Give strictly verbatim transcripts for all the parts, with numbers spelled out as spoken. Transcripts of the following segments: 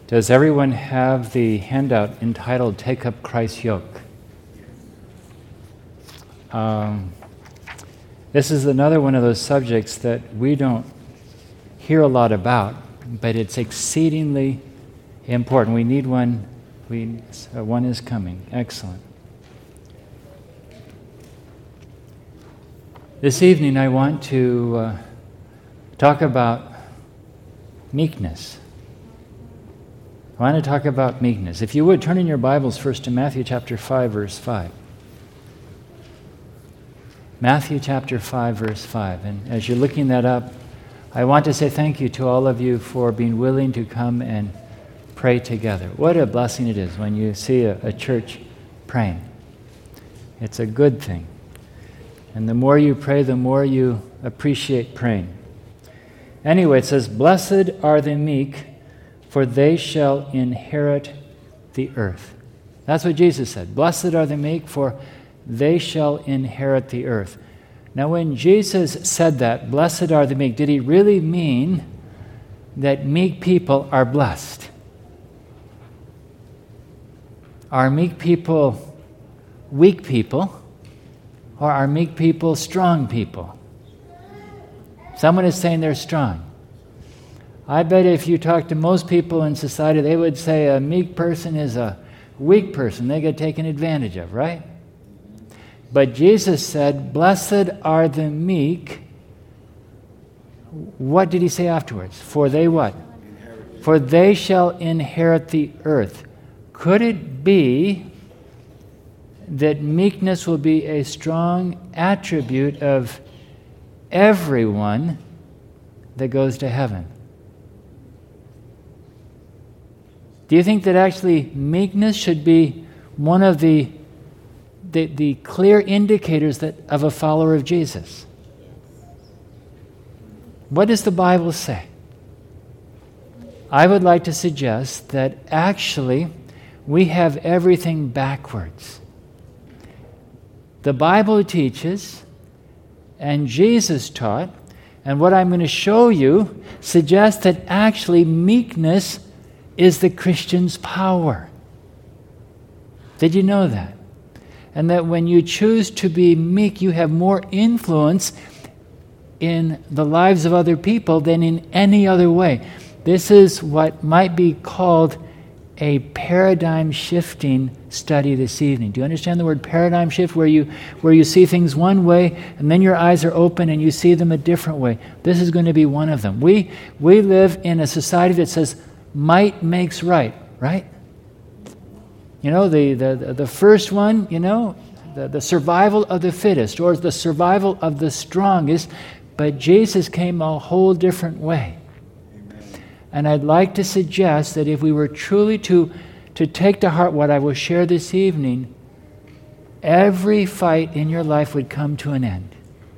Does everyone have the handout entitled Take Up Christ's Yoke? Um, this is another one of those subjects that we don't hear a lot about, but it's exceedingly important. We need one. We, uh, one is coming. Excellent. This evening I want to uh, talk about meekness. I want to talk about meekness. If you would, turn in your Bibles first to Matthew chapter five, verse five. Matthew chapter five, verse five. And as you're looking that up, I want to say thank you to all of you for being willing to come and pray together. What a blessing it is when you see a, a church praying. It's a good thing. And the more you pray, the more you appreciate praying. Anyway, it says, "Blessed are the meek, for they shall inherit the earth." That's what Jesus said. Blessed are the meek, for they shall inherit the earth. Now, when Jesus said that, blessed are the meek, did he really mean that meek people are blessed? Are meek people weak people, or are meek people strong people? Someone is saying they're strong. I bet if you talk to most people in society, they would say a meek person is a weak person. They get taken advantage of, right? But Jesus said, blessed are the meek. What did he say afterwards? For they what? For they shall inherit the earth. Could it be that meekness will be a strong attribute of everyone that goes to heaven? Do you think that actually meekness should be one of the, the, the clear indicators that, of a follower of Jesus? What does the Bible say? I would like to suggest that actually we have everything backwards. The Bible teaches, and Jesus taught, and what I'm going to show you suggests that actually meekness is the Christian's power. Did you know that? And that when you choose to be meek, you have more influence in the lives of other people than in any other way. This is what might be called a paradigm shifting study this evening. Do you understand the word paradigm shift? Where you where you see things one way and then your eyes are open and you see them a different way. This is going to be one of them. We we live in a society that says might makes right, right? You know, the, the, the first one, you know, the, the survival of the fittest or the survival of the strongest, but Jesus came a whole different way. Amen. And I'd like to suggest that if we were truly to, to take to heart what I will share this evening, every fight in your life would come to an end.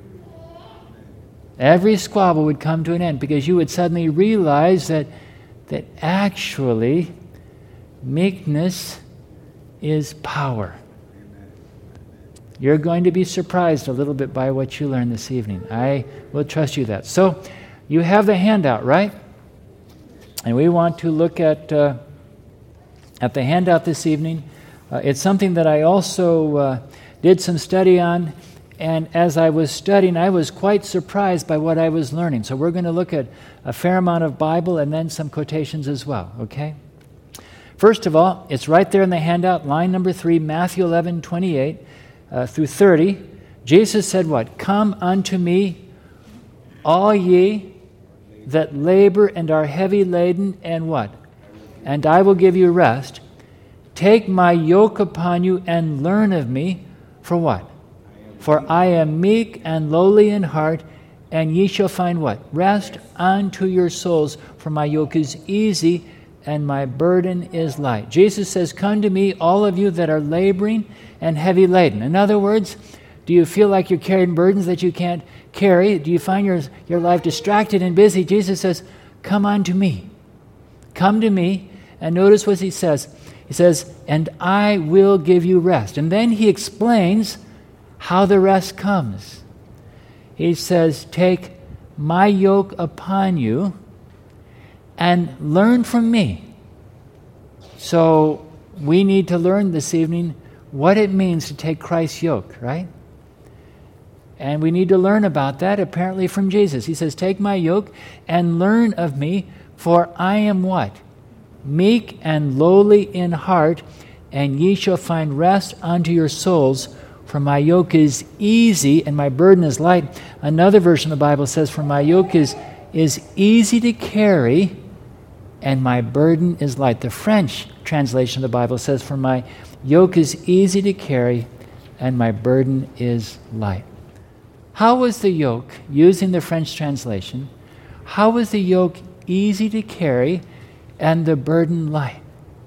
Every squabble would come to an end because you would suddenly realize that that actually meekness is power. You're going to be surprised a little bit by what you learn this evening. I will trust you that. So you have the handout, right? And we want to look at uh, at the handout this evening. Uh, it's something that I also uh, did some study on. And as I was studying, I was quite surprised by what I was learning. So we're going to look at a fair amount of Bible and then some quotations as well, okay? First of all, it's right there in the handout, line number three, Matthew eleven, twenty-eight uh, through thirty. Jesus said what? Come unto me, all ye that labor and are heavy laden, and what? And I will give you rest. Take my yoke upon you and learn of me, for what? For I am meek and lowly in heart, and ye shall find what? Rest unto your souls, for my yoke is easy and my burden is light. Jesus says, come to me, all of you that are laboring and heavy laden. In other words, do you feel like you're carrying burdens that you can't carry? Do you find your, your life distracted and busy? Jesus says, come unto me. Come to me, and notice what he says. He says, and I will give you rest. And then he explains how the rest comes. He says, take my yoke upon you and learn from me. So we need to learn this evening what it means to take Christ's yoke, right? And we need to learn about that apparently from Jesus. He says, take my yoke and learn of me, for I am what? Meek and lowly in heart, and ye shall find rest unto your souls, for my yoke is easy and my burden is light. Another version of the Bible says, for my yoke is, is easy to carry, and my burden is light. The French translation of the Bible says, for my yoke is easy to carry, and my burden is light. How was the yoke, using the French translation, how was the yoke easy to carry and the burden light?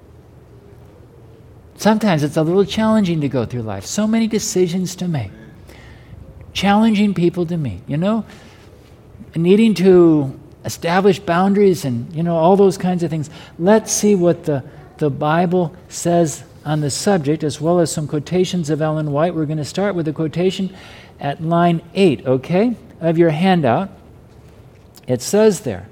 Sometimes it's a little challenging to go through life. So many decisions to make. Challenging people to meet. You know, needing to establish boundaries and, you know, all those kinds of things. Let's see what the, the Bible says on the subject, as well as some quotations of Ellen White. We're going to start with a quotation at line eight, okay, of your handout. It says there,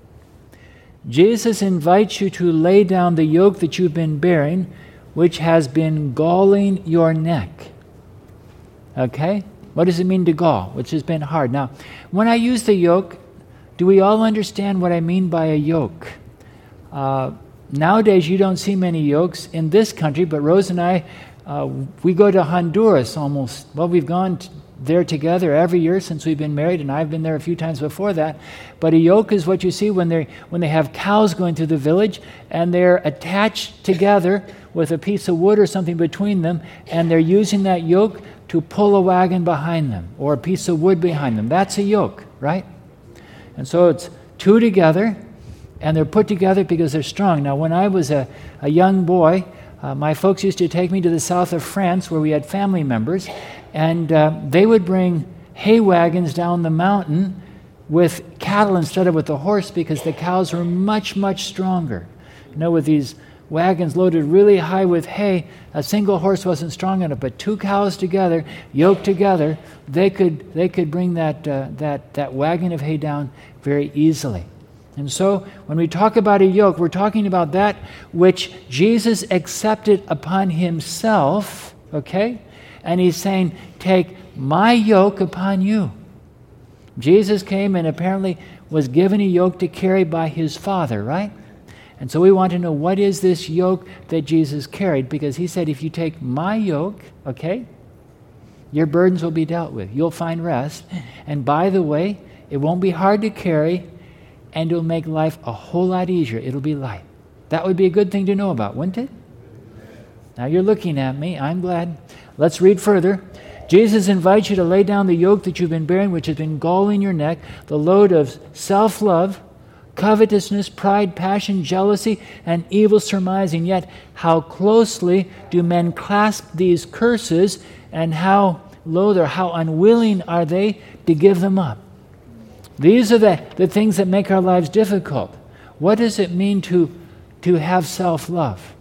Jesus invites you to lay down the yoke that you've been bearing, which has been galling your neck. Okay? What does it mean to gall? Which has been hard. Now, when I use the yoke, do we all understand what I mean by a yoke? Uh, nowadays, you don't see many yokes in this country, but Rose and I, uh, we go to Honduras almost. Well, we've gone t- there together every year since we've been married, and I've been there a few times before that. But a yoke is what you see when they when they have cows going through the village, and they're attached together with a piece of wood or something between them, and they're using that yoke to pull a wagon behind them or a piece of wood behind them. That's a yoke, right? And so it's two together, and they're put together because they're strong. Now, when I was a, a young boy, uh, my folks used to take me to the south of France where we had family members, and uh, they would bring hay wagons down the mountain with cattle instead of with the horse because the cows were much, much stronger. You know, with these wagons loaded really high with hay, a single horse wasn't strong enough, but two cows together, yoked together, they could they could bring that uh, that that wagon of hay down very easily. And so when we talk about a yoke, we're talking about that which Jesus accepted upon himself, okay? And he's saying, take my yoke upon you. Jesus came and apparently was given a yoke to carry by his Father, right? And so we want to know, what is this yoke that Jesus carried? Because he said, if you take my yoke, okay, your burdens will be dealt with. You'll find rest. And by the way, it won't be hard to carry, and it'll make life a whole lot easier. It'll be light. That would be a good thing to know about, wouldn't it? Now you're looking at me. I'm glad. Let's read further. Jesus invites you to lay down the yoke that you've been bearing, which has been galling your neck, the load of self-love, covetousness, pride, passion, jealousy, and evil surmising. Yet how closely do men clasp these curses, and how loath or how unwilling are they to give them up? These are the, the things that make our lives difficult. What does it mean to, to have self-love?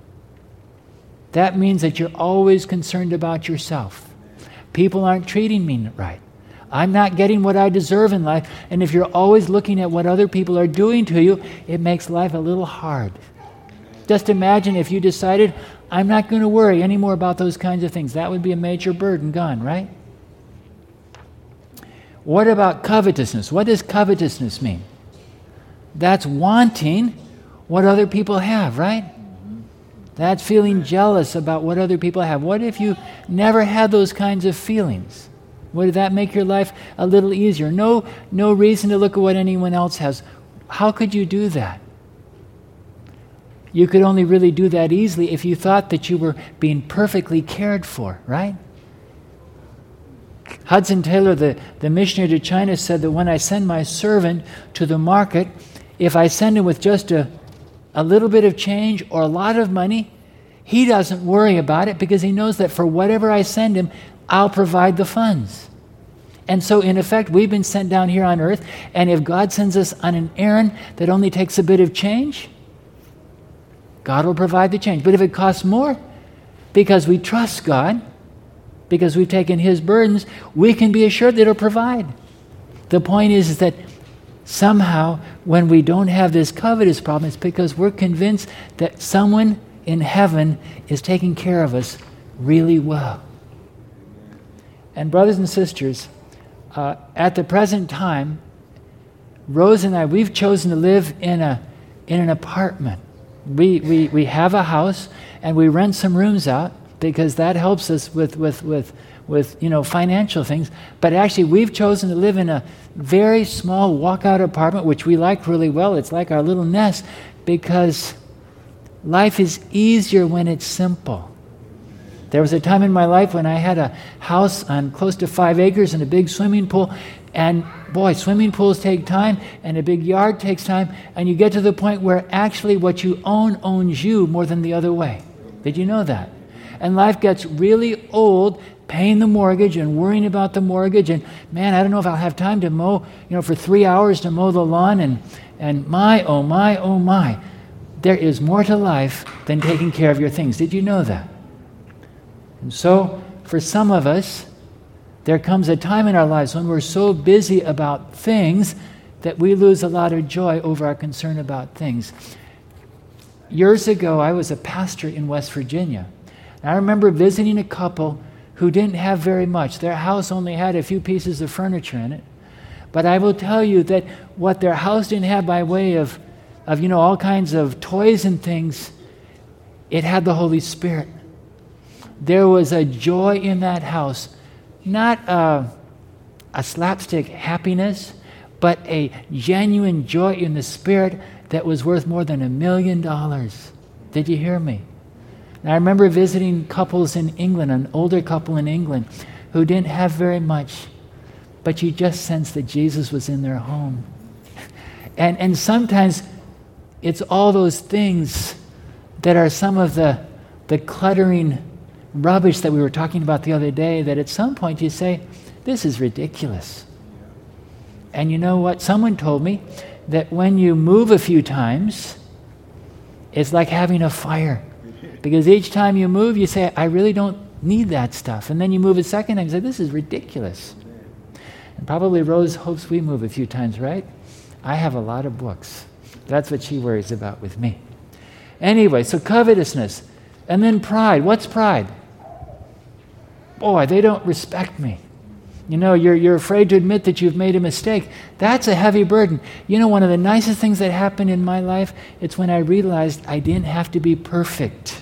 That means that you're always concerned about yourself. People aren't treating me right. I'm not getting what I deserve in life. And if you're always looking at what other people are doing to you, it makes life a little hard. Just imagine if you decided, I'm not going to worry anymore about those kinds of things. That would be a major burden gone, right? What about covetousness? What does covetousness mean? That's wanting what other people have, right? That's feeling jealous about what other people have. What if you never had those kinds of feelings? Would that make your life a little easier? No, no reason to look at what anyone else has. How could you do that? You could only really do that easily if you thought that you were being perfectly cared for, right? Hudson Taylor, the, the missionary to China, said that when I send my servant to the market, if I send him with just a, a little bit of change or a lot of money, he doesn't worry about it because he knows that for whatever I send him, I'll provide the funds. And so, in effect, we've been sent down here on earth, and if God sends us on an errand that only takes a bit of change, God will provide the change. But if it costs more, because we trust God, because we've taken his burdens, we can be assured that he'll provide. The point is, is that somehow when we don't have this covetous problem, it's because we're convinced that someone in heaven is taking care of us really well. And brothers and sisters, uh, at the present time, Rose and I, we've chosen to live in a in an apartment. We, we, we have a house, and we rent some rooms out because that helps us with, with, with, with you know, financial things. But actually, we've chosen to live in a very small walkout apartment, which we like really well. It's like our little nest, because life is easier when it's simple. There was a time in my life when I had a house on close to five acres and a big swimming pool. And boy, swimming pools take time, and a big yard takes time, and you get to the point where actually what you own owns you more than the other way. Did you know that? And life gets really old, paying the mortgage and worrying about the mortgage, and man, I don't know if I'll have time to mow, you know, for three hours to mow the lawn, and, and my, oh my, oh my. There is more to life than taking care of your things. Did you know that? And so, for some of us, there comes a time in our lives when we're so busy about things that we lose a lot of joy over our concern about things. Years ago, I was a pastor in West Virginia. And I remember visiting a couple who didn't have very much. Their house only had a few pieces of furniture in it. But I will tell you that what their house didn't have by way of, of you know, all kinds of toys and things, it had the Holy Spirit. There was a joy in that house. Not a, a slapstick happiness, but a genuine joy in the Spirit that was worth more than a million dollars. Did you hear me? And I remember visiting couples in England, an older couple in England, who didn't have very much, but you just sensed that Jesus was in their home. And, and sometimes it's all those things that are some of the, the cluttering rubbish that we were talking about the other day, that at some point you say, this is ridiculous. And you know what? Someone told me that when you move a few times, it's like having a fire. Because each time you move, you say, I really don't need that stuff. And then you move a second time, you say, this is ridiculous. And probably Rose hopes we move a few times, right? I have a lot of books. That's what she worries about with me. Anyway, so covetousness. And then pride. What's pride? Boy, they don't respect me. You know, you're, you're afraid to admit that you've made a mistake. That's a heavy burden. You know, one of the nicest things that happened in my life, it's when I realized I didn't have to be perfect.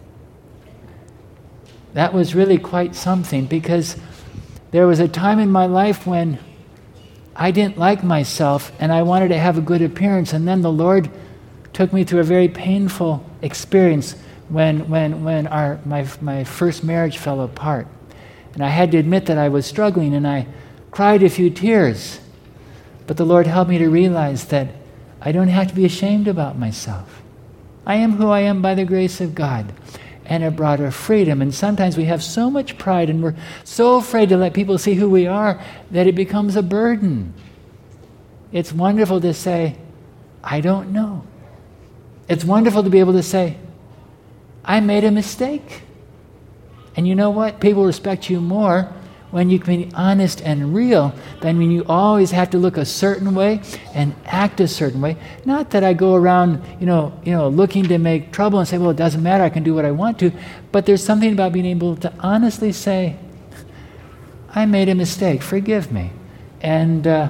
That was really quite something, because there was a time in my life when I didn't like myself and I wanted to have a good appearance, and then the Lord took me through a very painful experience when when when our my my first marriage fell apart. And I had to admit that I was struggling, and I cried a few tears. But the Lord helped me to realize that I don't have to be ashamed about myself. I am who I am by the grace of God. And it brought a freedom. And sometimes we have so much pride, and we're so afraid to let people see who we are, that it becomes a burden. It's wonderful to say, I don't know. It's wonderful to be able to say, I made a mistake. And you know what? People respect you more when you can be honest and real than when you always have to look a certain way and act a certain way. Not that I go around, you know, you know, looking to make trouble and say, well, it doesn't matter, I can do what I want to. But there's something about being able to honestly say, I made a mistake, forgive me. And uh,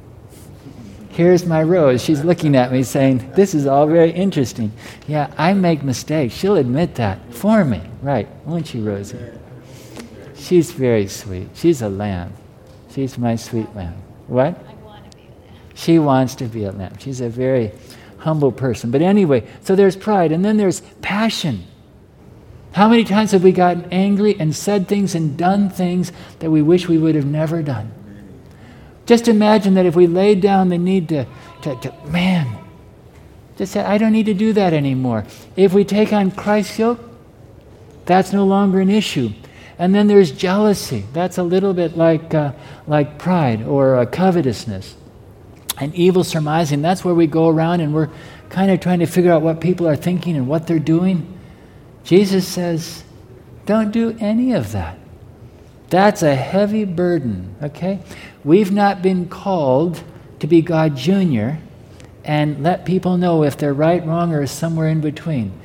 here's my Rose. She's looking at me saying, this is all very interesting. Yeah, I make mistakes. She'll admit that for me. Right, won't you, Rosie? She's very sweet. She's a lamb. She's my sweet lamb. What? I want to be a lamb. She wants to be a lamb. She's a very humble person. But anyway, so there's pride, and then there's passion. How many times have we gotten angry and said things and done things that we wish we would have never done? Just imagine that if we laid down the need to, to, to man, just say, I don't need to do that anymore. If we take on Christ's yoke, that's no longer an issue. And then there's jealousy. That's a little bit like uh, like pride or uh, covetousness. And evil surmising. That's where we go around and we're kind of trying to figure out what people are thinking and what they're doing. Jesus says, don't do any of that. That's a heavy burden, okay? We've not been called to be God Junior and let people know if they're right, wrong, or somewhere in between.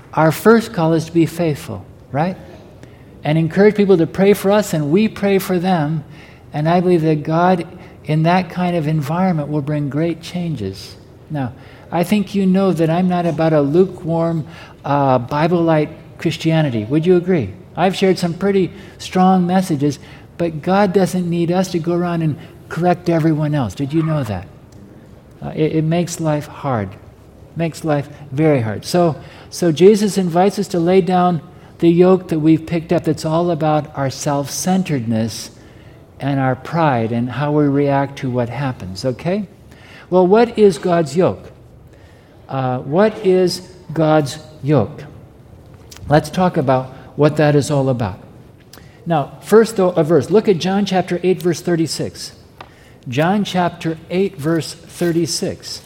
our first call is to be faithful, right? And encourage people to pray for us, and we pray for them. And I believe that God, in that kind of environment, will bring great changes. Now, I think you know that I'm not about a lukewarm, uh, Bible-light Christianity. Would you agree? I've shared some pretty strong messages, but God doesn't need us to go around and correct everyone else. Did you know that? Uh, it, it makes life hard. Makes life very hard. So, so Jesus invites us to lay down the yoke that we've picked up that's all about our self-centeredness and our pride and how we react to what happens, okay? Well, what is God's yoke? Uh, what is God's yoke? Let's talk about what that is all about. Now, first, though, a verse. Look at John chapter eight, verse thirty-six. John chapter eight, verse thirty-six.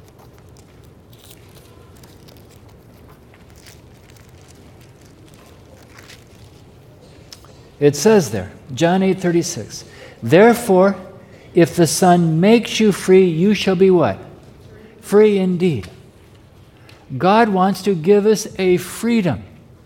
It says there, John eight thirty-six, therefore, if the Son makes you free, you shall be what? Free indeed. God wants to give us a freedom.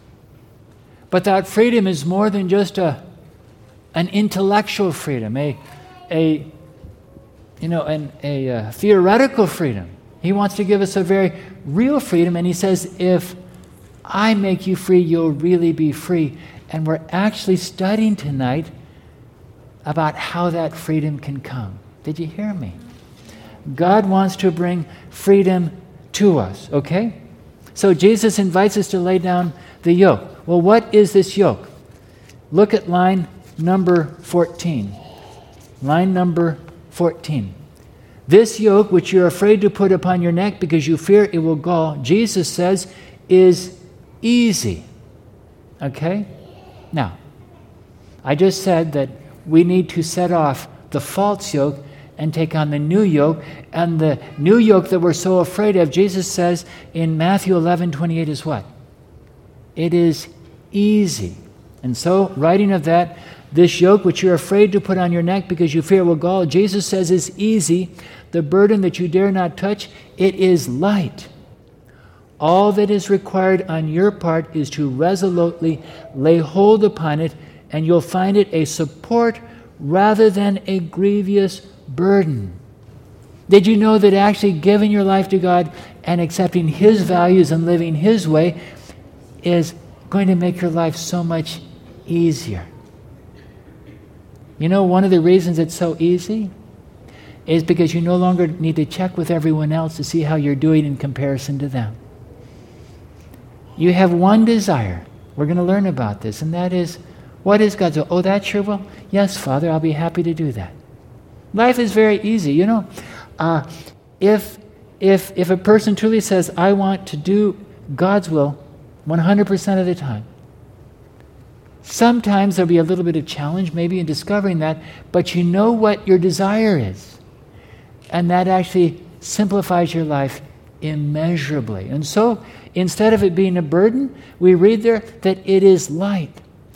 But that freedom is more than just a an intellectual freedom, a a you know, an, a uh, theoretical freedom. He wants to give us a very real freedom, and he says, if I make you free, you'll really be free. And we're actually studying tonight about how that freedom can come. Did you hear me? God wants to bring freedom to us, okay? So Jesus invites us to lay down the yoke. Well, what is this yoke? Look at line number fourteen. Line number fourteen. This yoke which you're afraid to put upon your neck because you fear it will gall, Jesus says, is easy. Okay? Now, I just said that we need to set off the false yoke and take on the new yoke. And the new yoke that we're so afraid of, Jesus says in Matthew eleven twenty-eight is what? It is easy. And so, writing of that, this yoke which you're afraid to put on your neck because you fear it will gall, Jesus says is easy. The burden that you dare not touch, it is light. All that is required on your part is to resolutely lay hold upon it, and you'll find it a support rather than a grievous burden. Did you know that actually giving your life to God and accepting His values and living His way is going to make your life so much easier? You know, one of the reasons it's so easy is because you no longer need to check with everyone else to see how you're doing in comparison to them. You have one desire. We're going to learn about this, and that is, what is God's will? Oh, that's your will? Yes, Father, I'll be happy to do that. Life is very easy. You know, uh, if, if, if a person truly says, I want to do God's will one hundred percent of the time, sometimes there'll be a little bit of challenge maybe in discovering that, but you know what your desire is. And that actually simplifies your life immeasurably. And so, instead of it being a burden, we read there that it is light.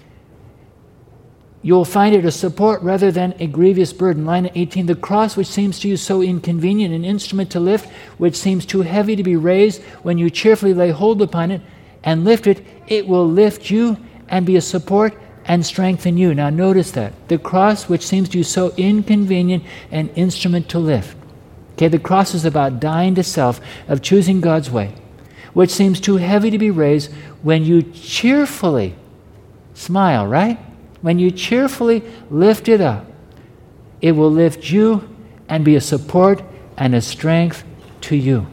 You'll find it a support rather than a grievous burden. Line eighteen, the cross which seems to you so inconvenient, an instrument to lift, which seems too heavy to be raised, when you cheerfully lay hold upon it and lift it, it will lift you and be a support and strengthen you. Now notice that. The cross which seems to you so inconvenient, an instrument to lift. Okay, the cross is about dying to self, of choosing God's way, which seems too heavy to be raised, when you cheerfully smile, right? When you cheerfully lift it up, it will lift you and be a support and a strength to you.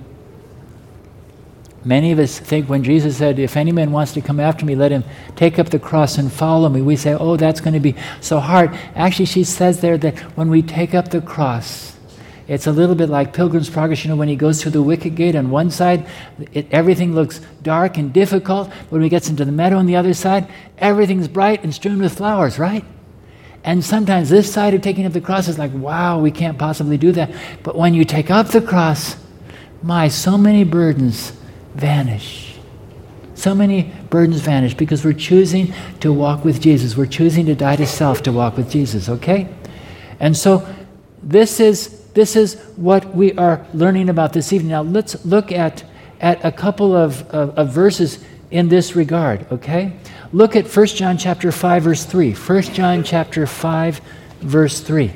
Many of us think when Jesus said, if any man wants to come after me, let him take up the cross and follow me. We say, oh, that's going to be so hard. Actually, she says there that when we take up the cross, it's a little bit like Pilgrim's Progress. You know, when he goes through the wicket gate on one side, it, everything looks dark and difficult. When he gets into the meadow on the other side, everything's bright and strewn with flowers, right? And sometimes this side of taking up the cross is like, wow, we can't possibly do that. But when you take up the cross, my, so many burdens vanish. So many burdens vanish because we're choosing to walk with Jesus. We're choosing to die to self to walk with Jesus, okay? And so this is This is what we are learning about this evening. Now let's look at, at a couple of, of, of verses in this regard, okay? Look at First John chapter five, verse three. First John chapter five, verse three.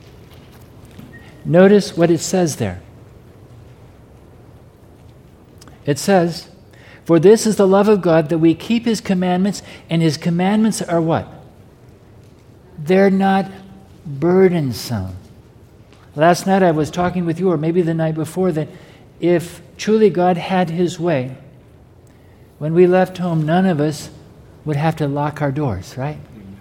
Notice what it says there. It says, "For this is the love of God, that we keep His commandments, and His commandments are" what? They're not burdensome. Last night I was talking with you, or maybe the night before, that if truly God had His way, when we left home, none of us would have to lock our doors, right?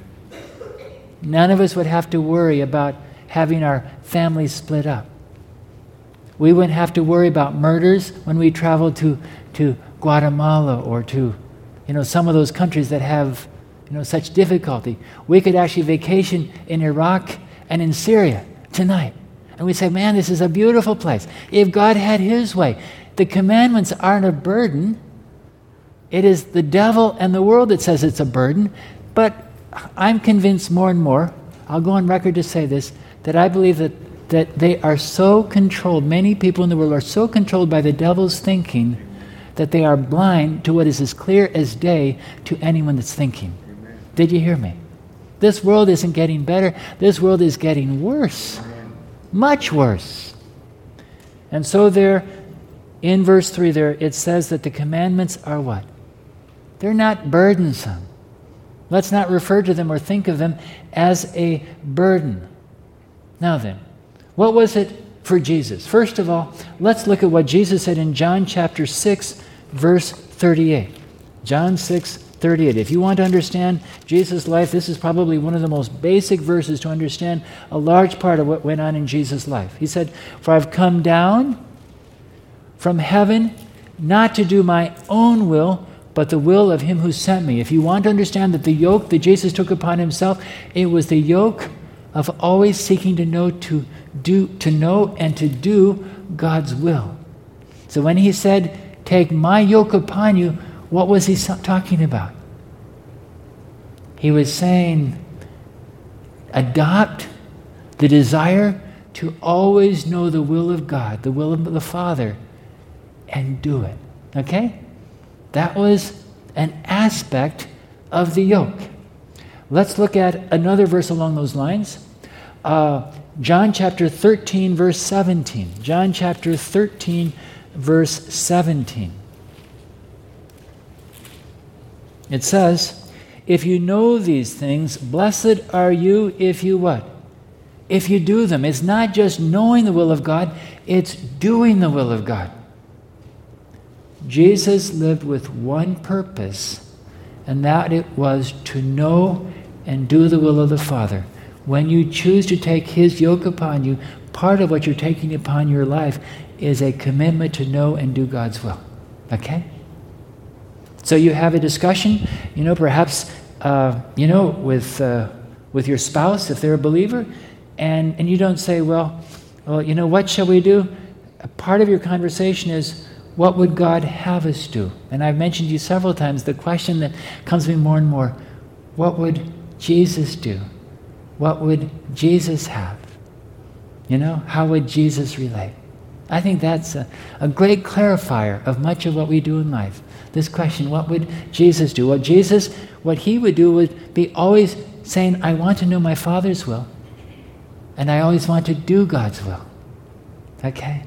None of us would have to worry about having our families split up. We wouldn't have to worry about murders when we traveled to, to Guatemala or to, you know, some of those countries that have, you know, such difficulty. We could actually vacation in Iraq and in Syria tonight. And we say, man, this is a beautiful place. If God had His way, the commandments aren't a burden. It is the devil and the world that says it's a burden. But I'm convinced more and more, I'll go on record to say this, that I believe that that they are so controlled, many people in the world are so controlled by the devil's thinking that they are blind to what is as clear as day to anyone that's thinking. Amen. Did you hear me? This world isn't getting better. This world is getting worse. Amen. Much worse. And so there, in verse three there, it says that the commandments are what? They're not burdensome. Let's not refer to them or think of them as a burden. Now then, what was it for Jesus? First of all, let's look at what Jesus said in John chapter six, verse thirty-eight. John six, thirty-eight. If you want to understand Jesus' life, this is probably one of the most basic verses to understand a large part of what went on in Jesus' life. He said, "For I've come down from heaven not to do my own will, but the will of Him who sent me." If you want to understand that the yoke that Jesus took upon Himself, it was the yoke of always seeking to know to do to know and to do God's will. So when He said, "Take my yoke upon you," what was He talking about? He was saying, adopt the desire to always know the will of God, the will of the Father, and do it. Okay? That was an aspect of the yoke. Let's look at another verse along those lines. Uh, John chapter thirteen, verse seventeen. John chapter thirteen, verse seventeen. It says, "If you know these things, blessed are you if you" what? If you do them. It's not just knowing the will of God, it's doing the will of God. Jesus lived with one purpose, and that it was to know and do the will of the Father. When you choose to take His yoke upon you, part of what you're taking upon your life is a commitment to know and do God's will. Okay? So you have a discussion, you know, perhaps, uh, you know, with uh, with your spouse, if they're a believer, and, and you don't say, well, well, you know, what shall we do? A part of your conversation is, what would God have us do? And I've mentioned to you several times the question that comes to me more and more, what would Jesus do? What would Jesus have? You know, how would Jesus relate? I think that's a, a great clarifier of much of what we do in life. This question, what would Jesus do? Well, Jesus, what He would do would be always saying, I want to know my Father's will, and I always want to do God's will. Okay?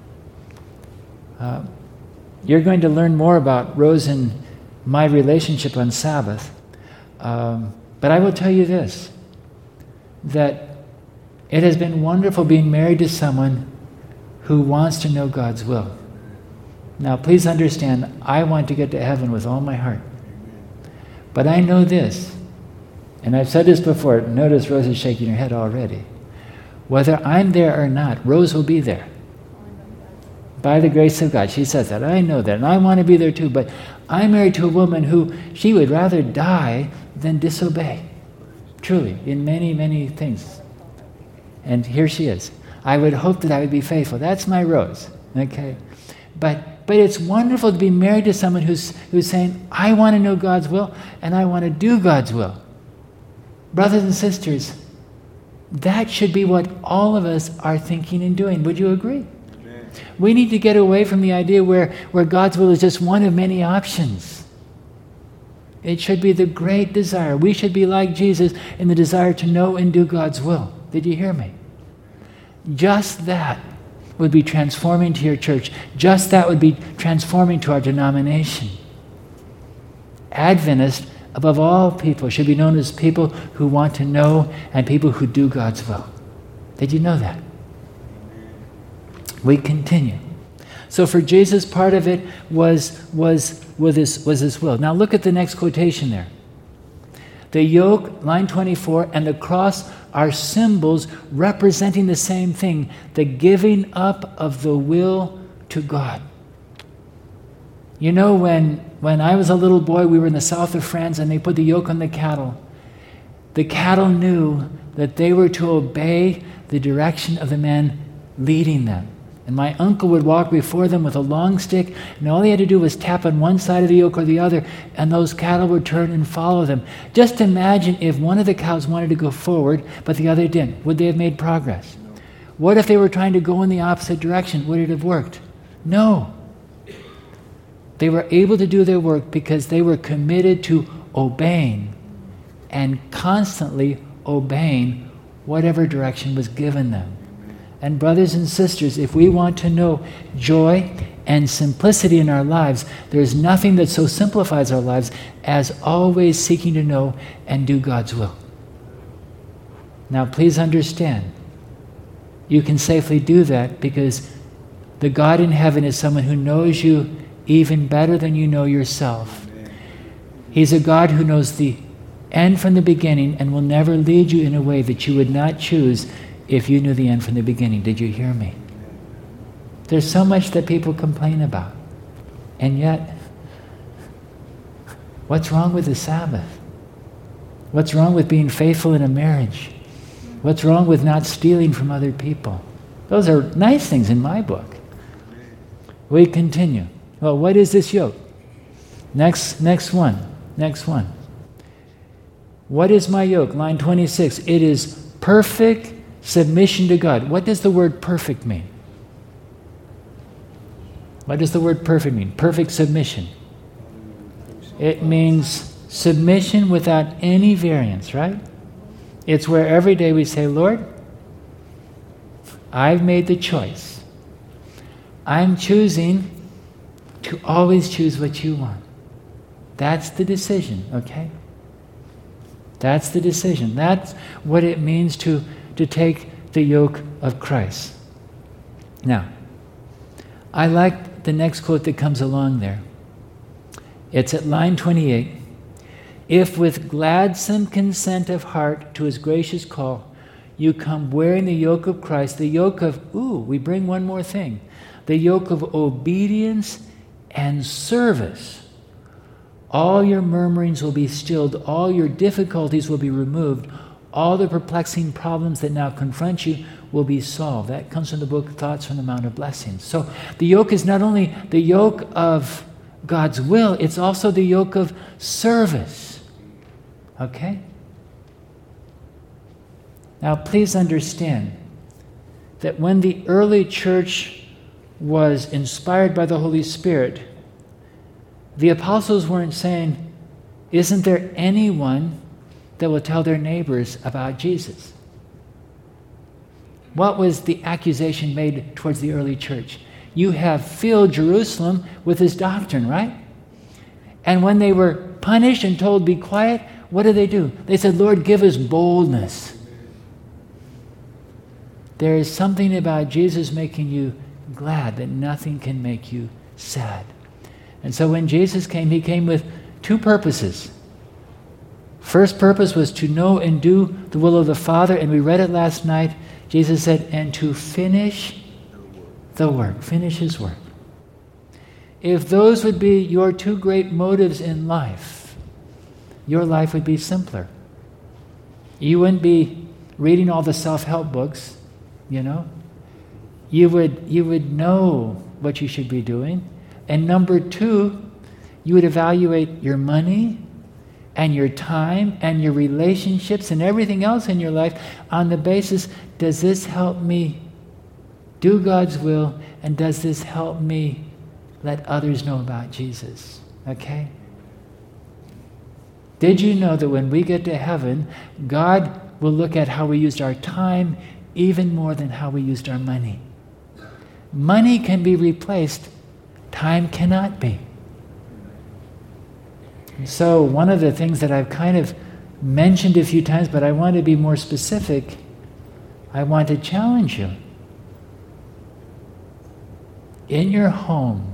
Uh, you're going to learn more about Rose and my relationship on Sabbath, um, but I will tell you this, that it has been wonderful being married to someone who wants to know God's will. Now, please understand, I want to get to heaven with all my heart. But I know this, and I've said this before, notice Rose is shaking her head already. Whether I'm there or not, Rose will be there. By the grace of God. She says that. I know that, and I want to be there too, but I'm married to a woman who, she would rather die than disobey. Truly, in many, many things. And here she is. I would hope that I would be faithful. That's my Rose. Okay? But but it's wonderful to be married to someone who's who's saying, I want to know God's will and I want to do God's will. Brothers and sisters, that should be what all of us are thinking and doing. Would you agree? Amen. We need to get away from the idea where, where God's will is just one of many options. It should be the great desire. We should be like Jesus in the desire to know and do God's will. Did you hear me? Just that would be transforming to your church. Just that would be transforming to our denomination. Adventists, above all people, should be known as people who want to know and people who do God's will. Did you know that? We continue. So for Jesus, part of it was, was, was, his, was his will. Now look at the next quotation there. The yoke, line twenty-four, and the cross are symbols representing the same thing, the giving up of the will to God. You know, when, when I was a little boy, we were in the south of France and they put the yoke on the cattle. The cattle knew that they were to obey the direction of the man leading them. And my uncle would walk before them with a long stick, and all he had to do was tap on one side of the yoke or the other, and those cattle would turn and follow them. Just imagine if one of the cows wanted to go forward, but the other didn't. Would they have made progress? No. What if they were trying to go in the opposite direction? Would it have worked? No. They were able to do their work because they were committed to obeying and constantly obeying whatever direction was given them. And brothers and sisters, if we want to know joy and simplicity in our lives, there's nothing that so simplifies our lives as always seeking to know and do God's will. Now please understand, you can safely do that because the God in heaven is someone who knows you even better than you know yourself. He's a God who knows the end from the beginning and will never lead you in a way that you would not choose if you knew the end from the beginning. Did you hear me? There's so much that people complain about. And yet, what's wrong with the Sabbath? What's wrong with being faithful in a marriage? What's wrong with not stealing from other people? Those are nice things in my book. We continue. Well, what is this yoke? Next, next one. Next one. What is my yoke? Line twenty-six. It is perfect submission to God. What does the word perfect mean? What does the word perfect mean? Perfect submission. It means submission without any variance, right? It's where every day we say, Lord, I've made the choice. I'm choosing to always choose what you want. That's the decision, okay? That's the decision. That's what it means to to take the yoke of Christ. Now, I like the next quote that comes along there. It's at line twenty-eight. If with gladsome consent of heart to his gracious call, you come wearing the yoke of Christ, the yoke of, ooh, we bring one more thing, the yoke of obedience and service, all your murmurings will be stilled, all your difficulties will be removed, all the perplexing problems that now confront you will be solved. That comes from the book Thoughts from the Mount of Blessings. So the yoke is not only the yoke of God's will, it's also the yoke of service. Okay? Now please understand that when the early church was inspired by the Holy Spirit, the apostles weren't saying, isn't there anyone that will tell their neighbors about Jesus? What was the accusation made towards the early church? You have filled Jerusalem with his doctrine, right? And when they were punished and told, be quiet, what did they do? They said, Lord, give us boldness. There is something about Jesus making you glad that nothing can make you sad. And so when Jesus came, he came with two purposes. First purpose was to know and do the will of the Father, and we read it last night. Jesus said, and to finish the work, finish his work. If those would be your two great motives in life, your life would be simpler. You wouldn't be reading all the self-help books, you know. You would, you would know what you should be doing. And number two, you would evaluate your money and your time and your relationships and everything else in your life on the basis, does this help me do God's will, and does this help me let others know about Jesus? Okay? Did you know that when we get to heaven, God will look at how we used our time even more than how we used our money? Money can be replaced, time cannot be. So one of the things that I've kind of mentioned a few times, but I want to be more specific, I want to challenge you. In your home,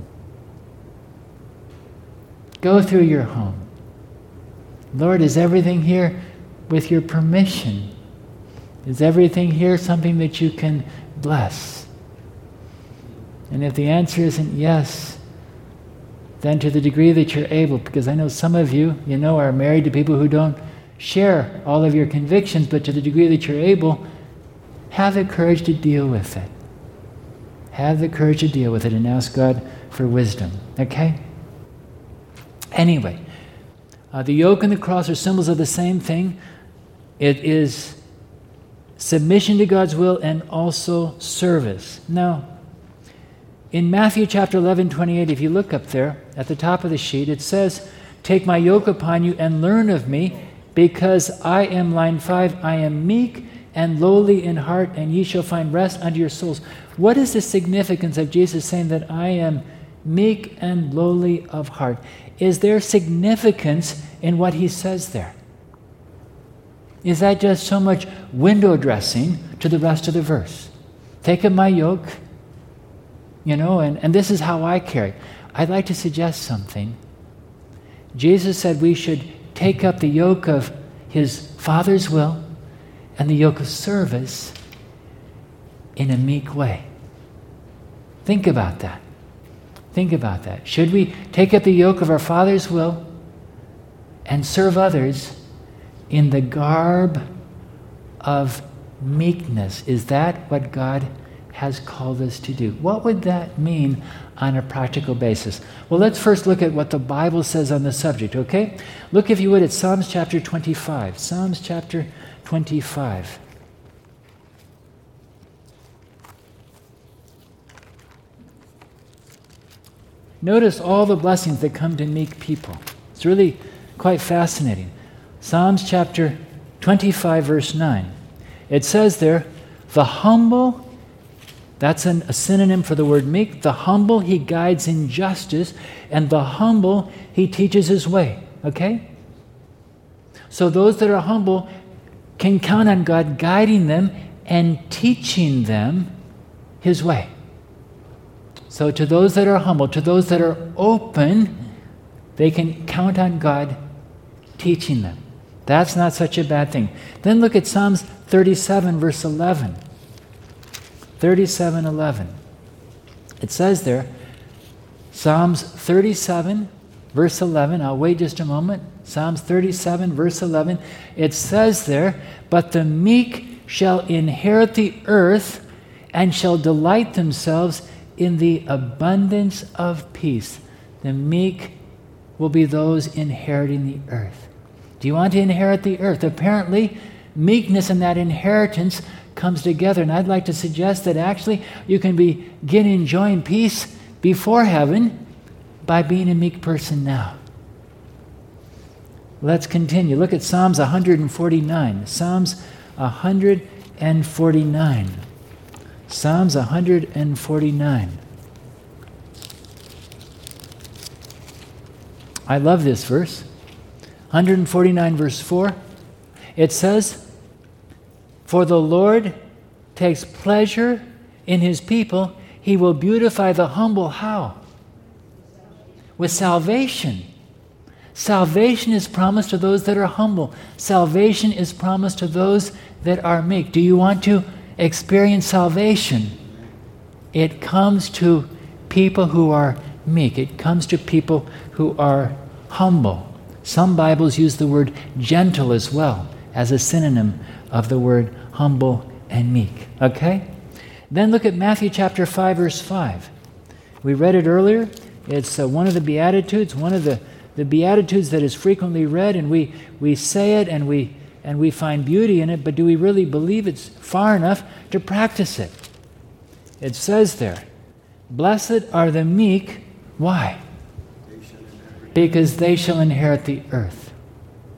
go through your home. Lord, is everything here with your permission? Is everything here something that you can bless? And if the answer isn't yes, then to the degree that you're able, because I know some of you, you know, are married to people who don't share all of your convictions, but to the degree that you're able, have the courage to deal with it. Have the courage to deal with it and ask God for wisdom, okay? Anyway, uh, the yoke and the cross are symbols of the same thing. It is submission to God's will and also service. Now, in Matthew chapter eleven, twenty-eight, if you look up there at the top of the sheet, it says, "Take my yoke upon you and learn of me, because I am," line five, "I am meek and lowly in heart, and ye shall find rest unto your souls." What is the significance of Jesus saying that I am meek and lowly of heart? Is there significance in what he says there? Is that just so much window dressing to the rest of the verse? Take up my yoke, you know, and, and this is how I carry. I'd like to suggest something. Jesus said we should take up the yoke of his Father's will and the yoke of service in a meek way. Think about that. Think about that. Should we take up the yoke of our Father's will and serve others in the garb of meekness? Is that what God has called us to do? What would that mean on a practical basis? Well, let's first look at what the Bible says on the subject, okay? Look, if you would, at Psalms chapter twenty-five. Psalms chapter twenty-five. Notice all the blessings that come to meek people. It's really quite fascinating. Psalms chapter twenty-five, verse nine. It says there, "The humble," that's an, a synonym for the word meek, "the humble he guides in justice, and the humble he teaches his way." Okay? So those that are humble can count on God guiding them and teaching them his way. So to those that are humble, to those that are open, they can count on God teaching them. That's not such a bad thing. Then look at Psalms thirty-seven, verse eleven. thirty-seven, eleven. It says there, Psalms thirty-seven, verse eleven. I'll wait just a moment. Psalms thirty-seven, verse eleven. It says there, "But the meek shall inherit the earth and shall delight themselves in the abundance of peace." The meek will be those inheriting the earth. Do you want to inherit the earth? Apparently, meekness and that inheritance comes together. And I'd like to suggest that actually you can begin enjoying peace before heaven by being a meek person now. Let's continue. Look at Psalms one forty-nine. Psalms one forty-nine. Psalms one forty-nine. I love this verse. one forty-nine, verse four. It says, "For the Lord takes pleasure in his people. He will beautify the humble." How? With salvation. Salvation is promised to those that are humble. Salvation is promised to those that are meek. Do you want to experience salvation? It comes to people who are meek. It comes to people who are humble. Some Bibles use the word gentle as well as a synonym of the word humble and meek. Okay? Then look at Matthew chapter five, verse five. We read it earlier. It's uh, one of the Beatitudes, one of the, the Beatitudes that is frequently read, and we, we say it and we, and we find beauty in it, but do we really believe it's far enough to practice it? It says there, "Blessed are the meek." Why? Because they shall inherit the earth.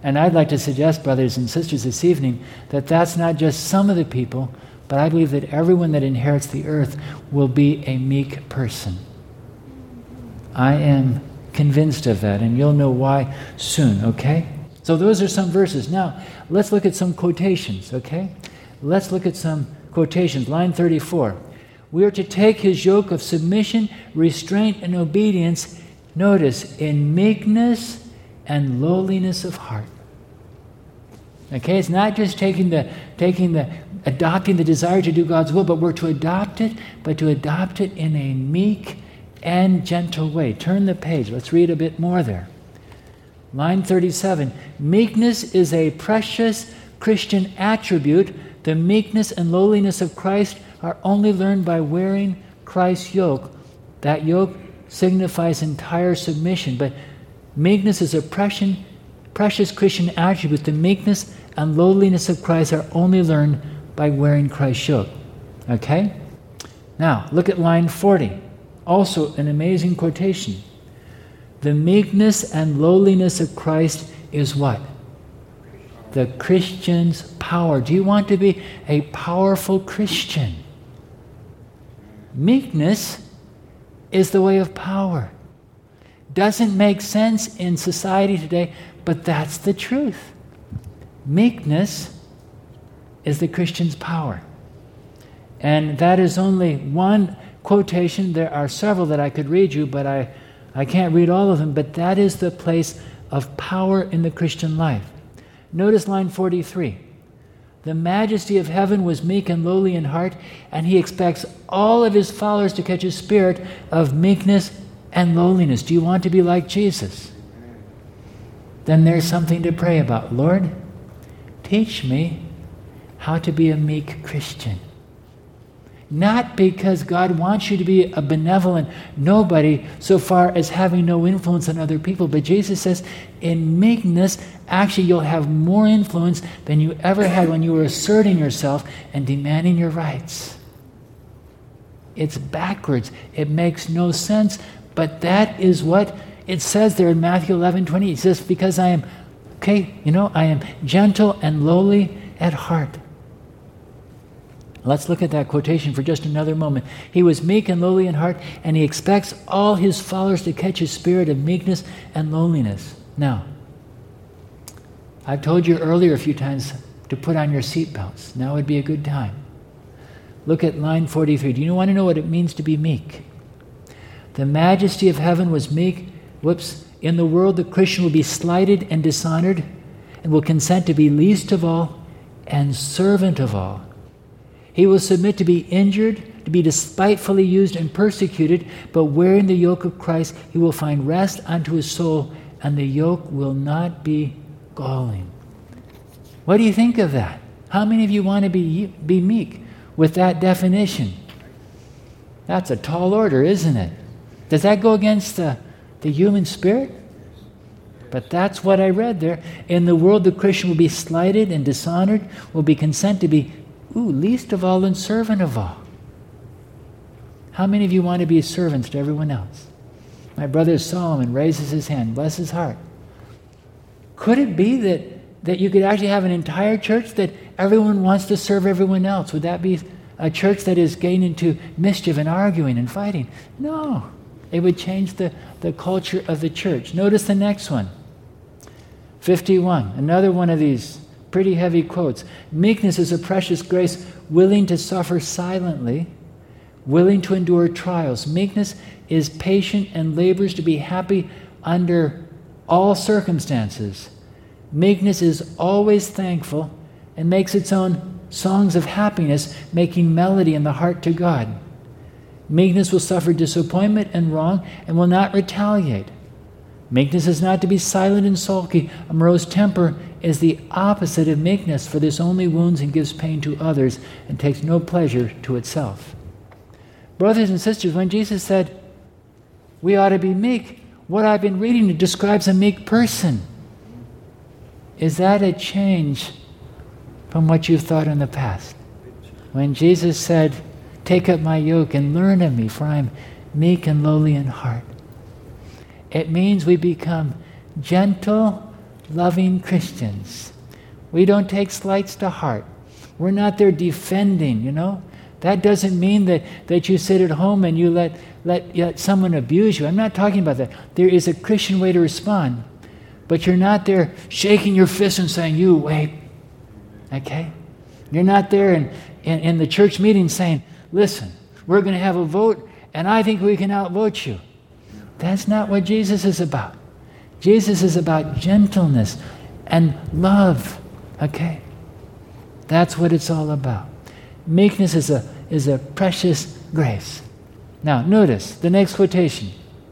And I'd like to suggest, brothers and sisters, this evening, that that's not just some of the people, but I believe that everyone that inherits the earth will be a meek person. I am convinced of that, and you'll know why soon, okay? So those are some verses. Now, let's look at some quotations, okay? Let's look at some quotations. Line thirty-four. We are to take his yoke of submission, restraint, and obedience, notice, in meekness and lowliness of heart. Okay, it's not just taking the, taking the, adopting the desire to do God's will, but we're to adopt it, but to adopt it in a meek and gentle way. Turn the page. Let's read a bit more there. Line thirty-seven. Meekness is a precious Christian attribute. The meekness and lowliness of Christ are only learned by wearing Christ's yoke. That yoke signifies entire submission, but meekness is a precious Precious Christian attribute. The meekness and lowliness of Christ are only learned by wearing Christ's yoke. Okay? Now, look at line forty. Also an amazing quotation. The meekness and lowliness of Christ is what? The Christian's power. Do you want to be a powerful Christian? Meekness is the way of power. Doesn't make sense in society today, but that's the truth. Meekness is the Christian's power. And that is only one quotation. There are several that I could read you, but I, I can't read all of them. But that is the place of power in the Christian life. Notice line forty-three. The majesty of heaven was meek and lowly in heart, and he expects all of his followers to catch a spirit of meekness and lowliness. Do you want to be like Jesus? Then there's something to pray about. Lord, teach me how to be a meek Christian. Not because God wants you to be a benevolent nobody so far as having no influence on other people, but Jesus says in meekness, actually you'll have more influence than you ever had when you were asserting yourself and demanding your rights. It's backwards. It makes no sense, but that is what it says there in Matthew eleven twenty. It says, because I am, okay, you know, I am gentle and lowly at heart. Let's look at that quotation for just another moment. He was meek and lowly in heart, and he expects all his followers to catch his spirit of meekness and lowliness. Now, I've told you earlier a few times to put on your seatbelts. Now would be a good time. Look at line forty-three. Do you want to know what it means to be meek? The majesty of heaven was meek. Whoops. In the world, the Christian will be slighted and dishonored and will consent to be least of all and servant of all. He will submit to be injured, to be despitefully used and persecuted, but wearing the yoke of Christ, he will find rest unto his soul, and the yoke will not be galling. What do you think of that? How many of you want to be, be meek with that definition? That's a tall order, isn't it? Does that go against the, the human spirit? But that's what I read there. In the world, the Christian will be slighted and dishonored, will be content to be, ooh, least of all and servant of all. How many of you want to be servants to everyone else? My brother Solomon raises his hand, bless his heart. Could it be that, that you could actually have an entire church that everyone wants to serve everyone else? Would that be a church that is getting into mischief and arguing and fighting? No. It would change the, the culture of the church. Notice the next one. fifty-one, another one of these pretty heavy quotes. Meekness is a precious grace, willing to suffer silently, willing to endure trials. Meekness is patient and labors to be happy under all circumstances. Meekness is always thankful and makes its own songs of happiness, making melody in the heart to God. Meekness will suffer disappointment and wrong and will not retaliate. Meekness is not to be silent and sulky. A morose temper is the opposite of meekness, for this only wounds and gives pain to others and takes no pleasure to itself. Brothers and sisters, when Jesus said, we ought to be meek, what I've been reading, it describes a meek person. Is that a change from what you've thought in the past? When Jesus said, take up my yoke and learn of me, for I am meek and lowly in heart. It means we become gentle loving Christians. We don't take slights to heart. We're not there defending, you know. That doesn't mean that, that you sit at home and you let, let, let someone abuse you. I'm not talking about that. There is a Christian way to respond. But you're not there shaking your fist and saying, you wait. Okay? You're not there in, in, in the church meeting saying, listen, we're going to have a vote and I think we can outvote you. That's not what Jesus is about. Jesus is about gentleness and love. Okay? That's what it's all about. Meekness is a, is a precious grace. Now, notice the next quotation.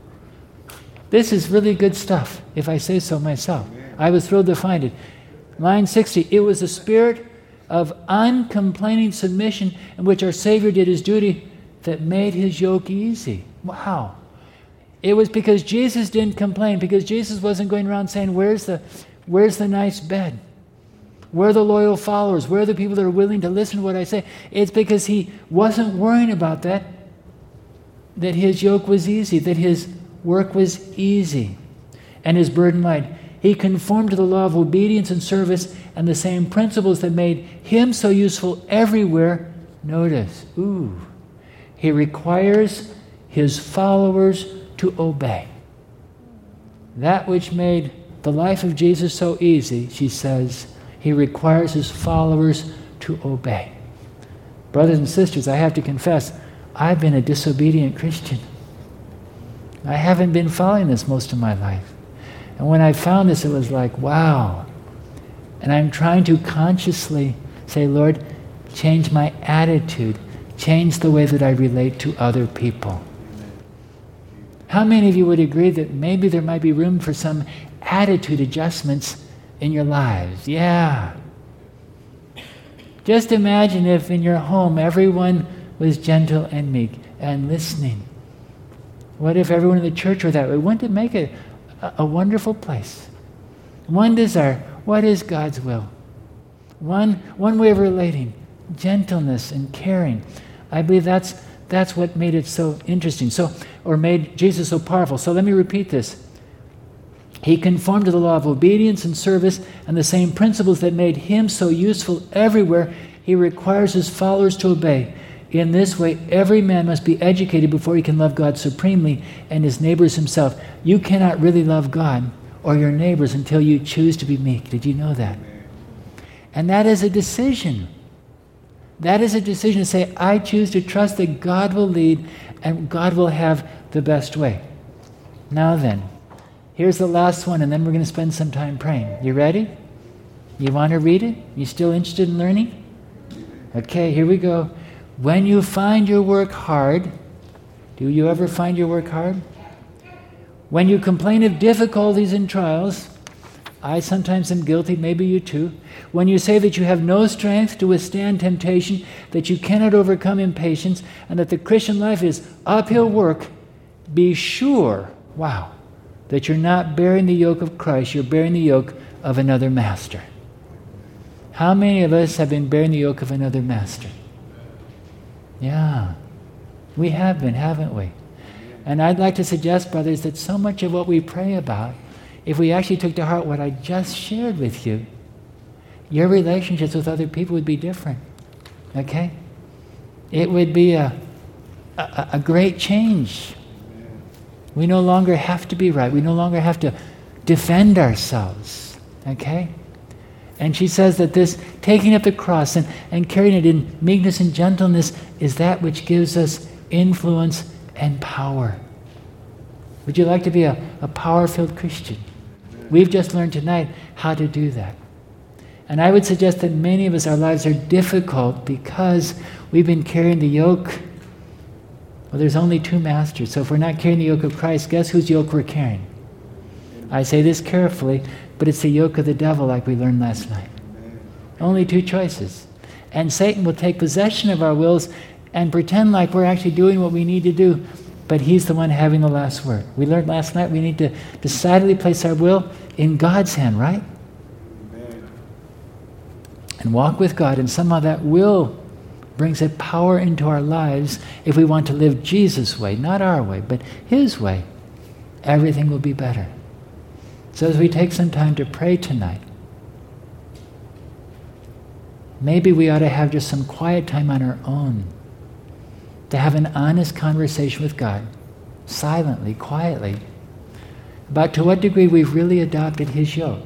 This is really good stuff, if I say so myself. I was thrilled to find it. Line sixty, it was a spirit of uncomplaining submission in which our Savior did his duty that made his yoke easy. Wow. It was because Jesus didn't complain, because Jesus wasn't going around saying, where's the, where's the nice bed? Where are the loyal followers? Where are the people that are willing to listen to what I say? It's because he wasn't worrying about that, that his yoke was easy, that his work was easy, and his burden light. He conformed to the law of obedience and service and the same principles that made him so useful everywhere. Notice, ooh, he requires his followers to obey. That which made the life of Jesus so easy, she says, he requires his followers to obey. Brothers and sisters, I have to confess, I've been a disobedient Christian. I haven't been following this most of my life. And when I found this, it was like, wow. And I'm trying to consciously say, Lord, change my attitude, change the way that I relate to other people. How many of you would agree that maybe there might be room for some attitude adjustments in your lives? Yeah. Just imagine if in your home everyone was gentle and meek and listening. What if everyone in the church were that way? Wouldn't it make it a, a wonderful place? One desire, what is God's will? One, one way of relating, gentleness and caring. I believe that's, that's what made it so interesting, so, or made Jesus so powerful. So let me repeat this. He conformed to the law of obedience and service and the same principles that made him so useful everywhere. He requires his followers to obey. In this way, every man must be educated before he can love God supremely and his neighbors himself. You cannot really love God or your neighbors until you choose to be meek. Did you know that? And that is a decision. That is a decision to say, I choose to trust that God will lead and God will have the best way. Now then, here's the last one, and then we're going to spend some time praying. You ready? You want to read it? You still interested in learning? Okay, here we go. When you find your work hard, do you ever find your work hard? When you complain of difficulties and trials, I sometimes am guilty, maybe you too. When you say that you have no strength to withstand temptation, that you cannot overcome impatience, and that the Christian life is uphill work, be sure, wow, that you're not bearing the yoke of Christ, you're bearing the yoke of another master. How many of us have been bearing the yoke of another master? Yeah, we have been, haven't we? And I'd like to suggest, brothers, that so much of what we pray about, if we actually took to heart what I just shared with you, your relationships with other people would be different. Okay? It would be a, a, a great change. We no longer have to be right. We no longer have to defend ourselves. Okay? And she says that this taking up the cross and, and carrying it in meekness and gentleness is that which gives us influence and power. Would you like to be a, a power-filled Christian? We've just learned tonight how to do that. And I would suggest that many of us, our lives are difficult because we've been carrying the yoke. Well, there's only two masters. So if we're not carrying the yoke of Christ, guess whose yoke we're carrying? I say this carefully, but it's the yoke of the devil, like we learned last night. Only two choices. And Satan will take possession of our wills and pretend like we're actually doing what we need to do, but he's the one having the last word. We learned last night we need to decidedly place our will in God's hand, right? Amen. And walk with God, and somehow that will brings a power into our lives if we want to live Jesus' way, not our way, but his way. Everything will be better. So as we take some time to pray tonight, maybe we ought to have just some quiet time on our own, to have an honest conversation with God, silently, quietly, about to what degree we've really adopted His yoke.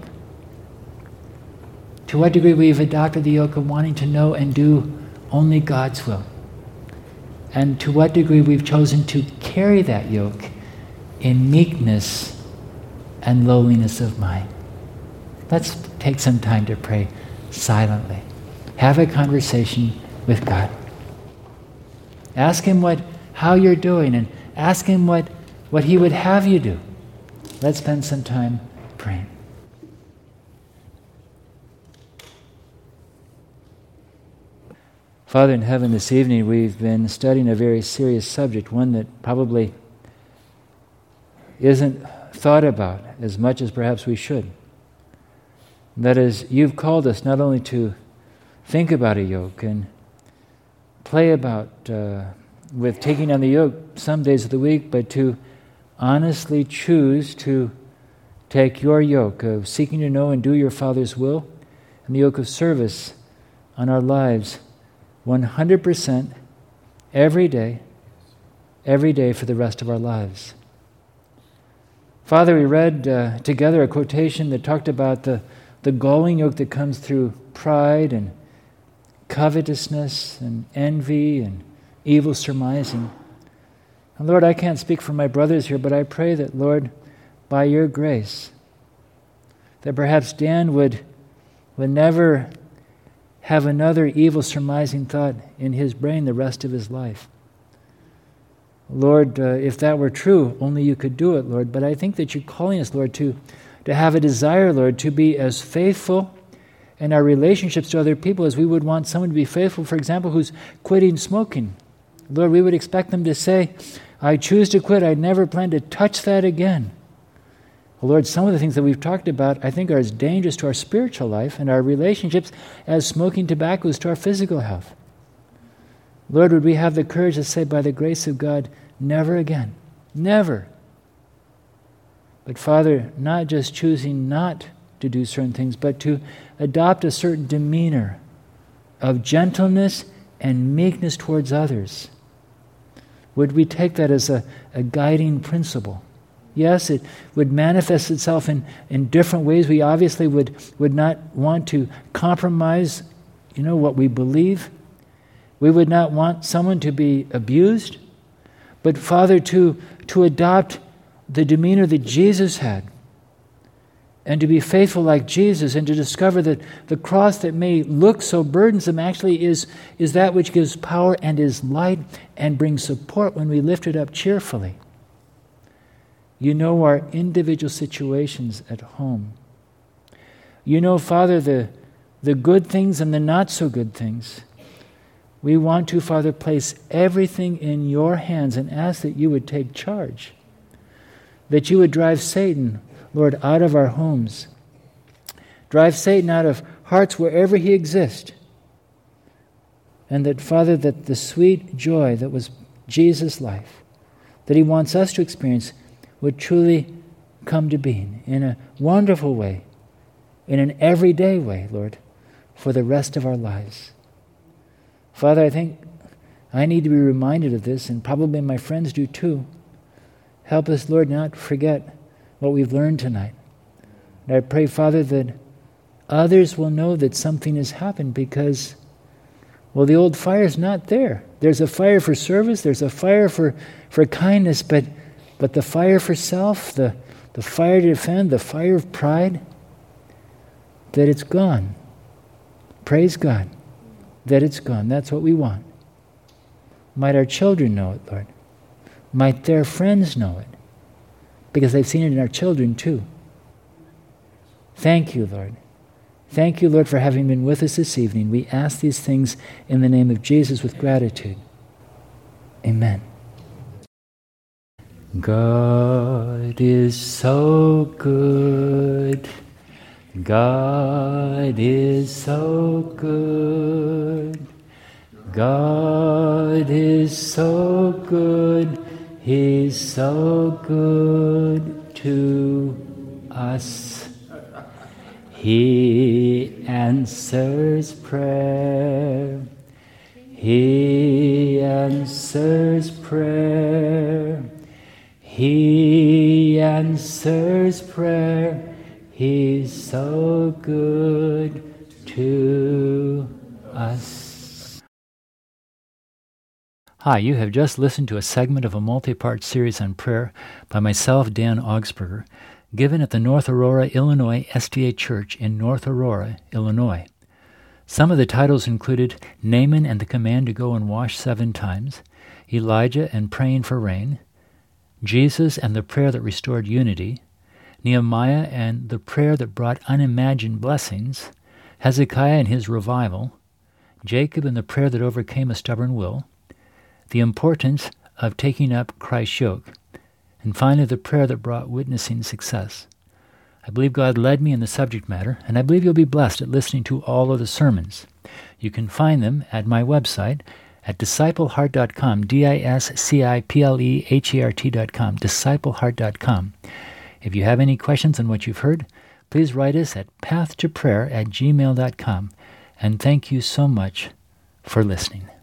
To what degree we've adopted the yoke of wanting to know and do only God's will. And to what degree we've chosen to carry that yoke in meekness and lowliness of mind. Let's take some time to pray silently. Have a conversation with God. Ask Him what, how you're doing, and ask Him what, what He would have you do. Let's spend some time praying. Father in heaven, this evening we've been studying a very serious subject, one that probably isn't thought about as much as perhaps we should. That is, you've called us not only to think about a yoke and play about uh, with taking on the yoke some days of the week, but to honestly choose to take your yoke of seeking to know and do your Father's will and the yoke of service on our lives one hundred percent every day, every day for the rest of our lives. Father, we read uh, together a quotation that talked about the, the galling yoke that comes through pride and covetousness and envy and evil surmising. And Lord, I can't speak for my brothers here, but I pray that, Lord, by your grace, that perhaps Dan would, would never have another evil surmising thought in his brain the rest of his life. Lord, uh, if that were true, only you could do it, Lord. But I think that you're calling us, Lord, to, to have a desire, Lord, to be as faithful in our relationships to other people as we would want someone to be faithful, for example, who's quitting smoking. Lord, we would expect them to say, I choose to quit. I never plan to touch that again. Well, Lord, some of the things that we've talked about, I think, are as dangerous to our spiritual life and our relationships as smoking tobacco is to our physical health. Lord, would we have the courage to say, by the grace of God, never again. Never. But Father, not just choosing not to do certain things, but to adopt a certain demeanor of gentleness and meekness towards others. Would we take that as a, a guiding principle? Yes, it would manifest itself in, in different ways. We obviously would, would not want to compromise, you know, what we believe. We would not want someone to be abused. But Father, to, to adopt the demeanor that Jesus had, and to be faithful like Jesus, and to discover that the cross that may look so burdensome actually is, is that which gives power and is light and brings support when we lift it up cheerfully. You know our individual situations at home. You know, Father, the, the good things and the not so good things. We want to, Father, place everything in your hands and ask that you would take charge, that you would drive Satan, Lord, out of our homes. Drive Satan out of hearts wherever he exists. And that, Father, that the sweet joy that was Jesus' life, that he wants us to experience, would truly come to being in a wonderful way, in an everyday way, Lord, for the rest of our lives. Father, I think I need to be reminded of this, and probably my friends do too. Help us, Lord, not forget what we've learned tonight. And I pray, Father, that others will know that something has happened because, well, the old fire's not there. There's a fire for service, there's a fire for, for kindness, but, but the fire for self, the, the fire to defend, the fire of pride, that it's gone. Praise God that it's gone. That's what we want. Might our children know it, Lord. Might their friends know it, because they've seen it in our children too. Thank you, Lord. Thank you, Lord, for having been with us this evening. We ask these things in the name of Jesus with gratitude. Amen. God is so good. God is so good. God is so good. He's so good to us. He answers prayer. He answers prayer. He answers prayer. He's so good to us. Hi, you have just listened to a segment of a multi-part series on prayer by myself, Dan Augsburger, given at the North Aurora, Illinois S D A Church in North Aurora, Illinois. Some of the titles included Naaman and the command to go and wash seven times, Elijah and praying for rain, Jesus and the prayer that restored unity, Nehemiah and the prayer that brought unimagined blessings, Hezekiah and his revival, Jacob and the prayer that overcame a stubborn will, the importance of taking up Christ's yoke, and finally the prayer that brought witnessing success. I believe God led me in the subject matter, and I believe you'll be blessed at listening to all of the sermons. You can find them at my website at disciple heart dot com, D I S C I P L E H E R T dot com, disciple heart dot com. If you have any questions on what you've heard, please write us at path to prayer at gmail dot com, and thank you so much for listening.